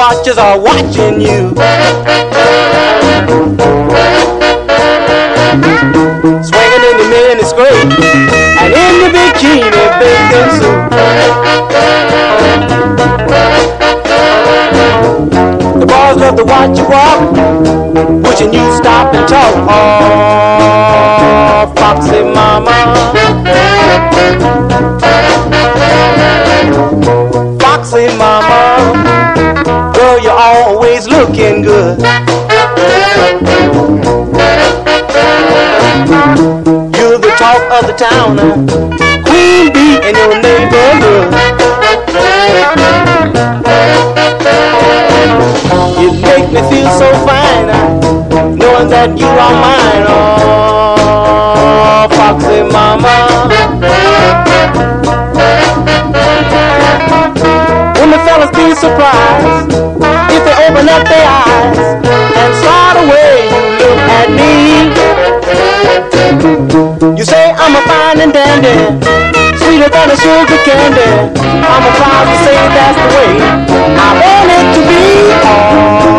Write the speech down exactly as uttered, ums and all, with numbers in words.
watchers are watching you. Swinging in the mini skirt and in the bikini bathing suit. The boys love to watch you walk, wishing you stop and talk. Oh, foxy mama, foxy mama, girl, you're always looking good. You're the talk of the town, queen bee in your neighborhood. It makes me feel so fine, knowing that you are mine. Oh, foxy mama. When the fellas be surprised if they open up their eyes and saw the way you look at me. You say I'm a fine and dandy, sweeter than a sugar candy. I'm a proud to say that's the way I want it to be. Oh,